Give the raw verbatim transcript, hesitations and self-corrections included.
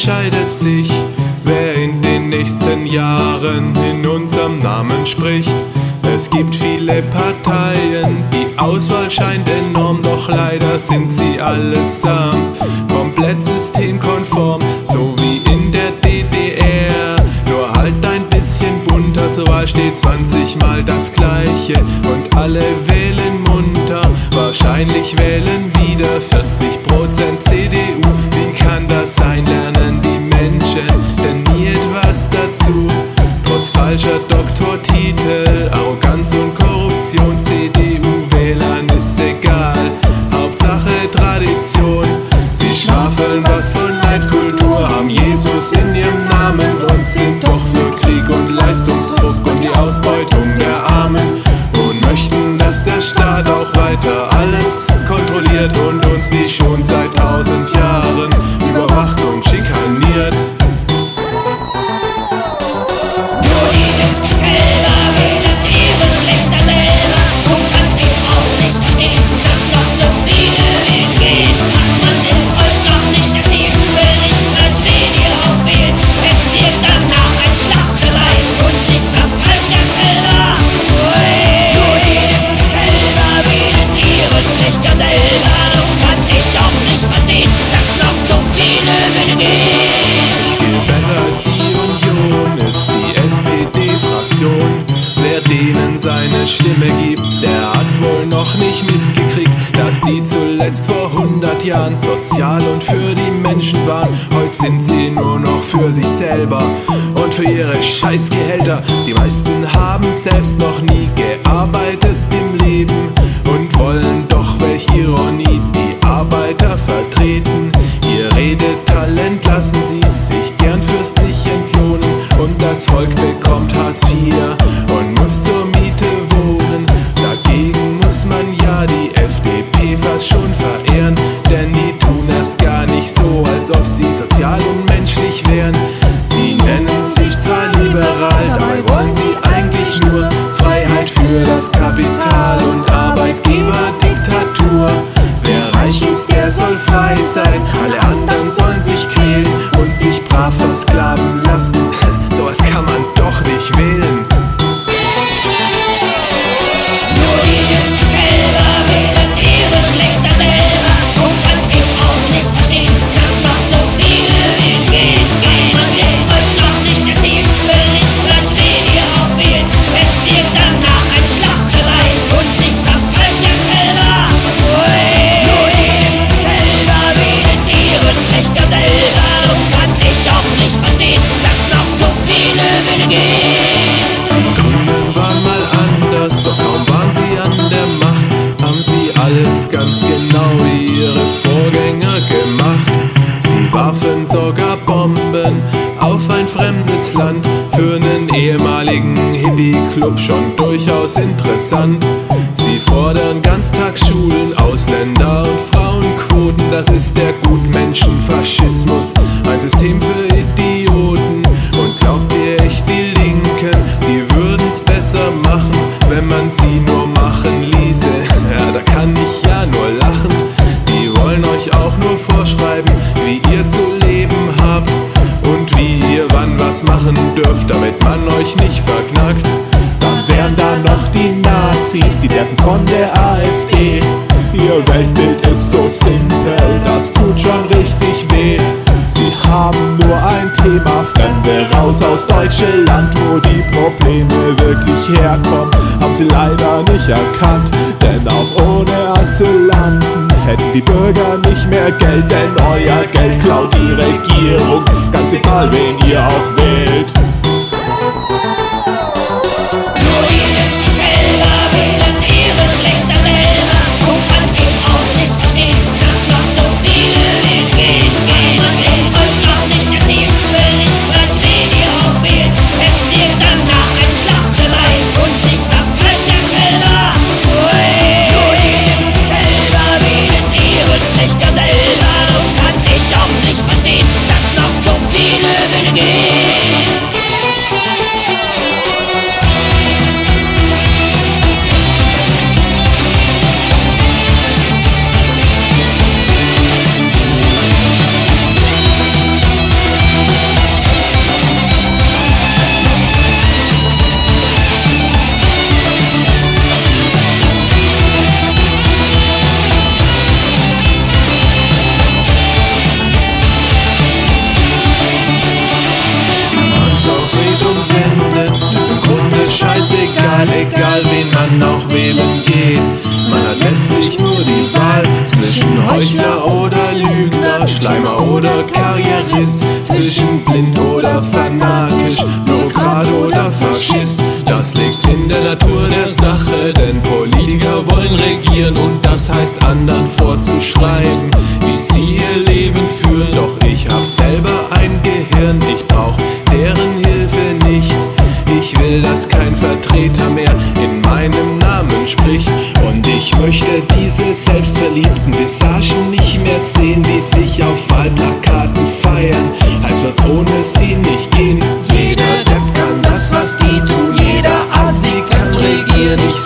entscheidet sich, wer in den nächsten Jahren in unserem Namen spricht. Es gibt viele Parteien, die Auswahl scheint enorm, doch leider sind sie allesamt komplett systemkonform, so wie in der D D R, nur halt ein bisschen bunter. Zur Wahl steht zwanzig Mal das Gleiche und alle wählen munter. Wahrscheinlich wählen wieder vierzig Prozent C D U. Wie kann das sein? Lernen die Menschen denn nie etwas dazu? Trotz falscher Doktortitel, Arroganz und Korruption, C D U-Wählern ist egal, Hauptsache Tradition. Sie schwafeln was von Leitkultur, haben Jesus in ihrem Namen und sind doch für Krieg und Leistungsdruck und die Ausbeutung der Armen und möchten, dass der Staat auch weiter alles kontrolliert und uns wie schon seit tausend Jahren überwacht und schikaniert. Wer denen seine Stimme gibt, der hat wohl noch nicht mitgekriegt, dass die zuletzt vor hundert Jahren sozial und für die Menschen waren. Heute sind sie nur noch für sich selber und für ihre Scheißgehälter. Die meisten haben selbst noch nie gearbeitet im Leben und wollen doch, welch Ironie, die Arbeiter vertreten. Ihr Redetalent lassen sie sich gern fürstlich entlohnen und das Volk bekommt Hartz vier und muss zur Miete wohnen. Dagegen muss man ja die F D P fast schon verehren, denn die tun erst gar nicht so, als ob sie sozial und menschlich wären. Sie nennen sich zwar liberal, dabei wollen sie eigentlich nur Freiheit für das Kapital und Arbeitgeberdiktatur. Wer reich ist, der soll frei sein, alle anderen sollen sich quälen und sich brav versklaven lassen. Sowas kann man doch nicht wählen. Alles ganz genau wie ihre Vorgänger gemacht. Sie warfen sogar Bomben auf ein fremdes Land. Für einen ehemaligen Hippie-Club schon durchaus interessant. Sie fordern Ganztagsschulen, Ausländer- und Frauenquoten. Das ist der Gutmenschenfaschismus, ein System für Idioten. Und glaubt ihr echt, die Linken, die würden's besser machen, wenn man sie nur machen ließe? Ja, da kann ich ja nur lachen. Die wollen euch auch nur vorschreiben, wie ihr zu leben habt und wie ihr wann was machen dürft, damit man euch nicht verknackt. Dann wären da noch die Nazis, die Deppen von der AfD. Ihr Weltbild ist so simpel, das tut schon richtig weh. Sie haben nur ein Thema, Fremde raus aus Deutschland. Wo die Probleme wirklich herkommen, haben sie leider nicht erkannt. Denn auch ohne Asylanten hätten die Bürger nicht mehr Geld, denn euer Geld klaut die Regierung, ganz egal wen ihr auch wählt. Auch nicht verstehen, dass noch so viele Wege gehen. egal wen man auch wählen geht. Man hat letztlich nur die Wahl zwischen Heuchler oder Lügner, Schleimer oder Karrierist, zwischen blind oder fanatisch, Bürokrat oder Faschist. Das liegt in der Natur der Sache, denn Politiker wollen regieren und das heißt anderen vorzuschreiben, wie sie ihr Leben führen. Doch ich hab selber ein Gehirn, ich brauch deren Hilfe nicht. Ich will, dass kein Vertreter mehr in meinem Namen spricht. Und ich möchte diese selbstverliebten Visagen nicht mehr sehen, die sich auf Wahlplakaten feiern, als was ohne sie nicht gehen. Jeder Depp kann das, was die tun, jeder Assi kann regieren. Ich